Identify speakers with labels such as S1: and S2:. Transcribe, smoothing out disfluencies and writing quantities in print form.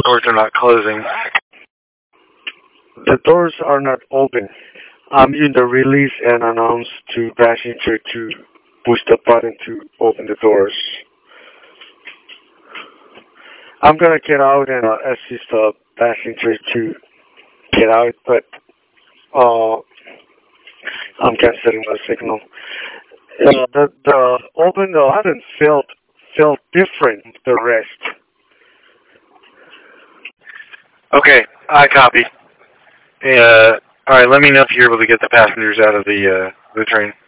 S1: doors are not closing.
S2: The doors are not open. I'm in the release and announce to passenger to push the button to open the doors. I'm gonna get out and assist the passenger to get out, but uh, I'm canceling the signal. The open the button felt different from the rest.
S1: Okay, I copy. All right, let me know if you're able to get the passengers out of the train.